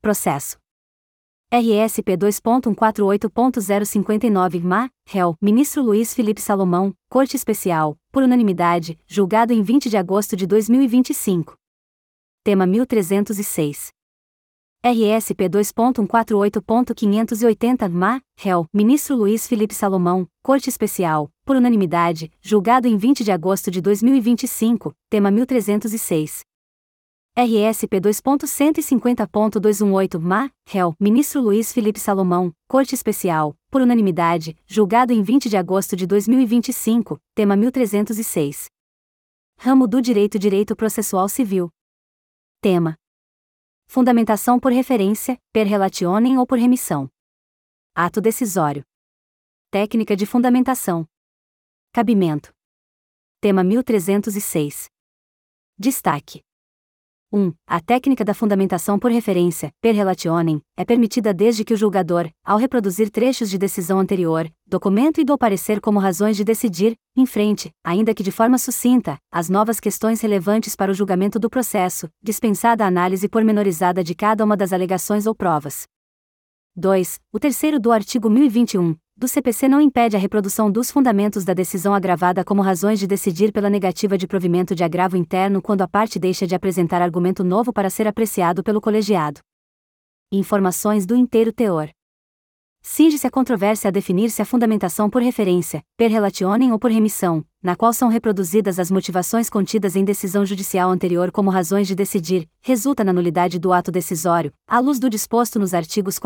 Processo. RSP 2.148.059-MA, réu, ministro Luiz Felipe Salomão, Corte Especial, por unanimidade, julgado em 20 de agosto de 2025. Tema 1306. RSP 2.148.580-MA, réu, ministro Luiz Felipe Salomão, Corte Especial, por unanimidade, julgado em 20 de agosto de 2025, tema 1306. RSP 2.150.218-MA, réu, ministro Luiz Felipe Salomão, Corte Especial, por unanimidade, julgado em 20 de agosto de 2025, tema 1306. Ramo do Direito Processual Civil. Tema: fundamentação por referência, per relationem ou por remissão. Ato decisório. Técnica de fundamentação. Cabimento. Tema 1306. Destaque: 1. A técnica da fundamentação por referência, per relationem, é permitida desde que o julgador, ao reproduzir trechos de decisão anterior, documento e do parecer como razões de decidir, enfrente, ainda que de forma sucinta, as novas questões relevantes para o julgamento do processo, dispensada a análise pormenorizada de cada uma das alegações ou provas. 2. O terceiro do artigo 1021 do CPC não impede a reprodução dos fundamentos da decisão agravada como razões de decidir pela negativa de provimento de agravo interno quando a parte deixa de apresentar argumento novo para ser apreciado pelo colegiado. Informações do inteiro teor. Cinge-se a controvérsia a definir-se a fundamentação por referência, per relationem ou por remissão, na qual são reproduzidas as motivações contidas em decisão judicial anterior como razões de decidir, resulta na nulidade do ato decisório, à luz do disposto nos artigos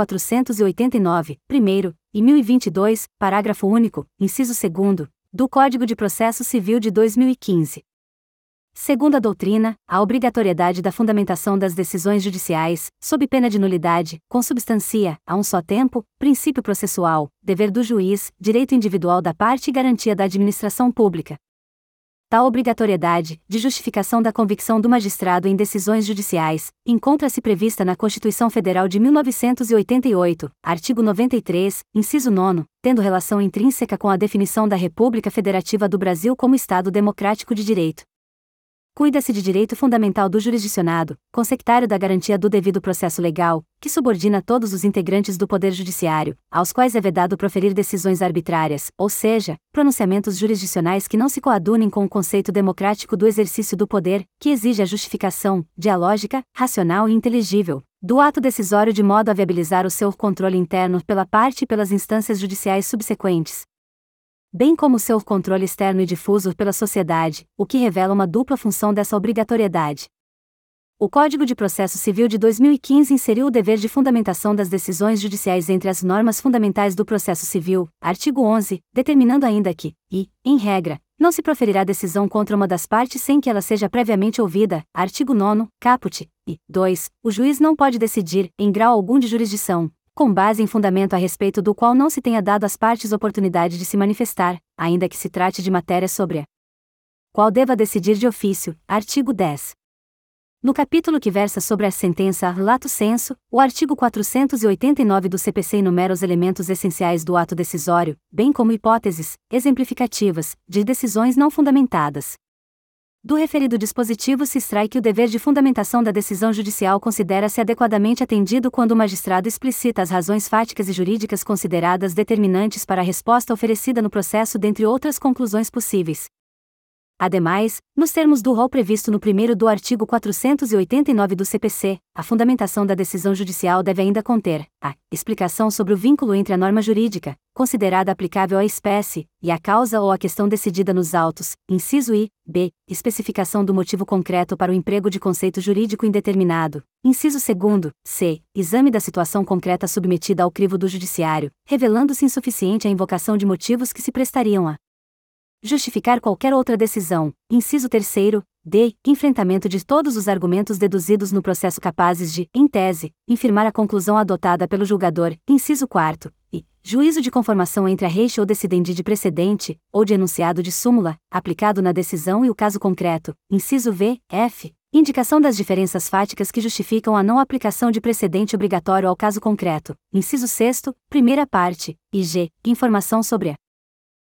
489, 1º, e 1022, parágrafo único, inciso 2º, do Código de Processo Civil de 2015. Segundo a doutrina, a obrigatoriedade da fundamentação das decisões judiciais, sob pena de nulidade, consubstancia, a um só tempo, princípio processual, dever do juiz, direito individual da parte e garantia da administração pública. Tal obrigatoriedade, de justificação da convicção do magistrado em decisões judiciais, encontra-se prevista na Constituição Federal de 1988, artigo 93, inciso 9, tendo relação intrínseca com a definição da República Federativa do Brasil como Estado democrático de direito. Cuida-se de direito fundamental do jurisdicionado, consectário da garantia do devido processo legal, que subordina todos os integrantes do Poder Judiciário, aos quais é vedado proferir decisões arbitrárias, ou seja, pronunciamentos jurisdicionais que não se coadunem com o conceito democrático do exercício do poder, que exige a justificação, dialógica, racional e inteligível, do ato decisório de modo a viabilizar o seu controle interno pela parte e pelas instâncias judiciais subsequentes, bem como seu controle externo e difuso pela sociedade, o que revela uma dupla função dessa obrigatoriedade. O Código de Processo Civil de 2015 inseriu o dever de fundamentação das decisões judiciais entre as normas fundamentais do processo civil, artigo 11, determinando ainda que, em regra, não se proferirá decisão contra uma das partes sem que ela seja previamente ouvida, artigo 9, caput, e 2, o juiz não pode decidir, em grau algum de jurisdição, com base em fundamento a respeito do qual não se tenha dado às partes oportunidade de se manifestar, ainda que se trate de matéria sobre a qual deva decidir de ofício, artigo 10. No capítulo que versa sobre a sentença lato sensu, o artigo 489 do CPC enumera os elementos essenciais do ato decisório, bem como hipóteses, exemplificativas, de decisões não fundamentadas. Do referido dispositivo se extrai que o dever de fundamentação da decisão judicial considera-se adequadamente atendido quando o magistrado explicita as razões fáticas e jurídicas consideradas determinantes para a resposta oferecida no processo, dentre outras conclusões possíveis. Ademais, nos termos do rol previsto no primeiro do artigo 489 do CPC, a fundamentação da decisão judicial deve ainda conter a explicação sobre o vínculo entre a norma jurídica, considerada aplicável à espécie, e a causa ou a questão decidida nos autos, inciso I, b, especificação do motivo concreto para o emprego de conceito jurídico indeterminado, inciso 2º, c, exame da situação concreta submetida ao crivo do judiciário, revelando-se insuficiente a invocação de motivos que se prestariam a justificar qualquer outra decisão, inciso 3º, d. Enfrentamento de todos os argumentos deduzidos no processo capazes de, em tese, infirmar a conclusão adotada pelo julgador, inciso 4º, e juízo de conformação entre a reixa ou decidendi de precedente, ou de enunciado de súmula, aplicado na decisão e o caso concreto, inciso v, f. Indicação das diferenças fáticas que justificam a não aplicação de precedente obrigatório ao caso concreto, inciso 6º, primeira parte, e g. Informação sobre a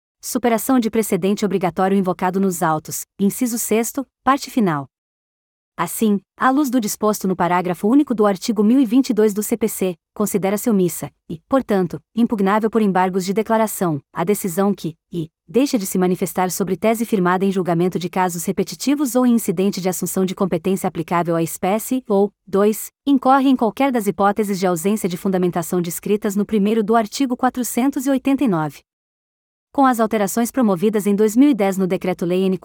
superação de precedente obrigatório invocado nos autos, inciso 6º, parte final. Assim, à luz do disposto no parágrafo único do artigo 1022 do CPC, considera-se omissa, e, portanto, impugnável por embargos de declaração, a decisão que, deixa de se manifestar sobre tese firmada em julgamento de casos repetitivos ou em incidente de assunção de competência aplicável à espécie, ou, 2, incorre em qualquer das hipóteses de ausência de fundamentação descritas no primeiro do artigo 489. Com as alterações promovidas em 2010 no Decreto-Lei N.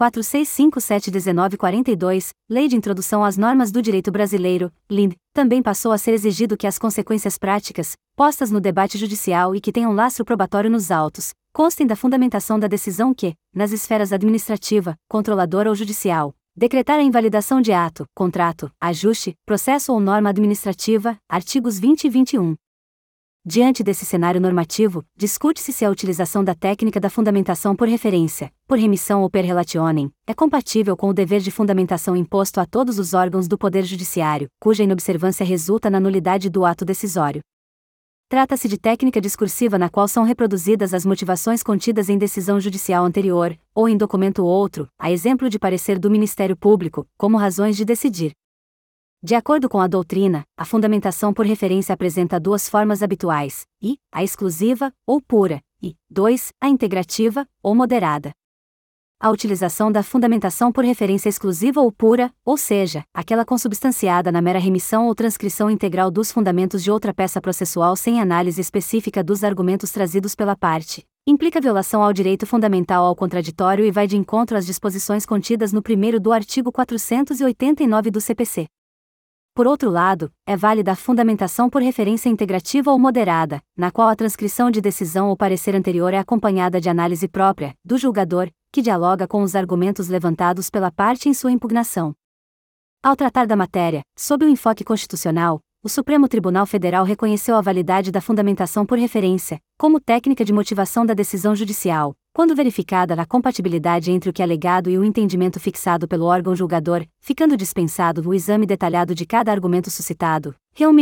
4657/1942, Lei de Introdução às Normas do Direito Brasileiro, LIND, também passou a ser exigido que as consequências práticas, postas no debate judicial e que tenham lastro probatório nos autos, constem da fundamentação da decisão que, nas esferas administrativa, controladora ou judicial, decretar a invalidação de ato, contrato, ajuste, processo ou norma administrativa, artigos 20 e 21. Diante desse cenário normativo, discute-se se a utilização da técnica da fundamentação por referência, por remissão ou per relationem, é compatível com o dever de fundamentação imposto a todos os órgãos do Poder Judiciário, cuja inobservância resulta na nulidade do ato decisório. Trata-se de técnica discursiva na qual são reproduzidas as motivações contidas em decisão judicial anterior, ou em documento outro, a exemplo de parecer do Ministério Público, como razões de decidir. De acordo com a doutrina, a fundamentação por referência apresenta duas formas habituais, a exclusiva, ou pura, e, 2, a integrativa, ou moderada. A utilização da fundamentação por referência exclusiva ou pura, ou seja, aquela consubstanciada na mera remissão ou transcrição integral dos fundamentos de outra peça processual sem análise específica dos argumentos trazidos pela parte, implica violação ao direito fundamental ao contraditório e vai de encontro às disposições contidas no primeiro do artigo 489 do CPC. Por outro lado, é válida a fundamentação por referência integrativa ou moderada, na qual a transcrição de decisão ou parecer anterior é acompanhada de análise própria, do julgador, que dialoga com os argumentos levantados pela parte em sua impugnação. Ao tratar da matéria, sob o enfoque constitucional, o Supremo Tribunal Federal reconheceu a validade da fundamentação por referência, como técnica de motivação da decisão judicial, quando verificada a compatibilidade entre o que é alegado e o entendimento fixado pelo órgão julgador, ficando dispensado o exame detalhado de cada argumento suscitado. Reu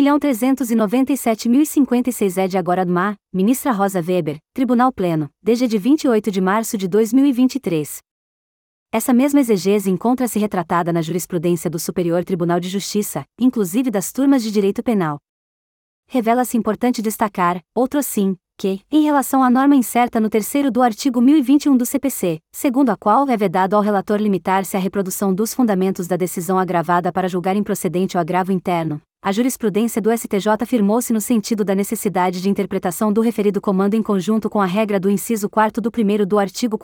1.397.056 ed. Agora Dma, Ministra Rosa Weber, Tribunal Pleno, desde de 28 de março de 2023. Essa mesma exegese encontra-se retratada na jurisprudência do Superior Tribunal de Justiça, inclusive das turmas de direito penal. Revela-se importante destacar, outro assim, que, em relação à norma incerta no terceiro do artigo 1021 do CPC, segundo a qual é vedado ao relator limitar-se à reprodução dos fundamentos da decisão agravada para julgar improcedente o agravo interno, a jurisprudência do STJ firmou-se no sentido da necessidade de interpretação do referido comando em conjunto com a regra do inciso 4º do primeiro do artigo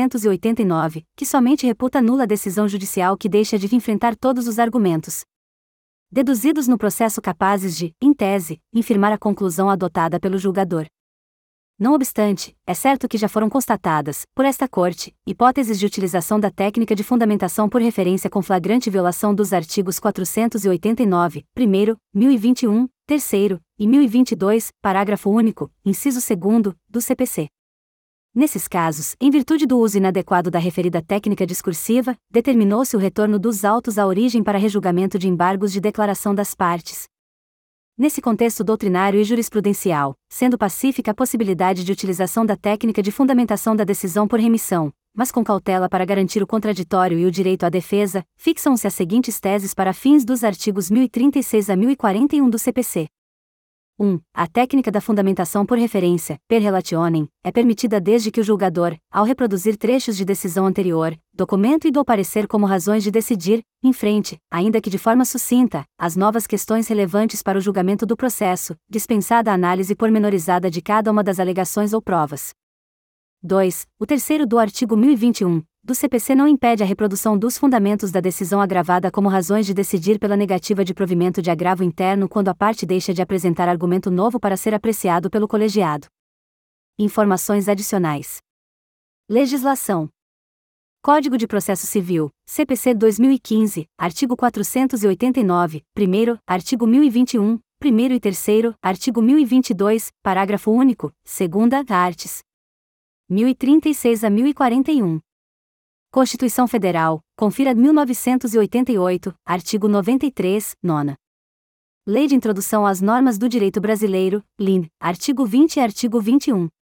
489, que somente reputa nula a decisão judicial que deixa de enfrentar todos os argumentos deduzidos no processo capazes de, em tese, infirmar a conclusão adotada pelo julgador. Não obstante, é certo que já foram constatadas, por esta Corte, hipóteses de utilização da técnica de fundamentação por referência com flagrante violação dos artigos 489, 1º, 1021, 3º, e 1022, parágrafo único, inciso 2º, do CPC. Nesses casos, em virtude do uso inadequado da referida técnica discursiva, determinou-se o retorno dos autos à origem para rejulgamento de embargos de declaração das partes. Nesse contexto doutrinário e jurisprudencial, sendo pacífica a possibilidade de utilização da técnica de fundamentação da decisão por remissão, mas com cautela para garantir o contraditório e o direito à defesa, fixam-se as seguintes teses para fins dos artigos 1036 a 1041 do CPC. 1. A técnica da fundamentação por referência, per relationem, é permitida desde que o julgador, ao reproduzir trechos de decisão anterior, documento e do parecer como razões de decidir, enfrente, ainda que de forma sucinta, as novas questões relevantes para o julgamento do processo, dispensada a análise pormenorizada de cada uma das alegações ou provas. 2. O terceiro do artigo 1021 do CPC não impede a reprodução dos fundamentos da decisão agravada como razões de decidir pela negativa de provimento de agravo interno quando a parte deixa de apresentar argumento novo para ser apreciado pelo colegiado. Informações adicionais. Legislação. Código de Processo Civil, CPC 2015, artigo 489, 1º, artigo 1021, 1º e 3º, artigo 1022, parágrafo único, 2ª, artes. 1036 a 1041. Constituição Federal, confira 1988, artigo 93, 9ª. Lei de Introdução às Normas do Direito Brasileiro, LIN, artigo 20 e artigo 21.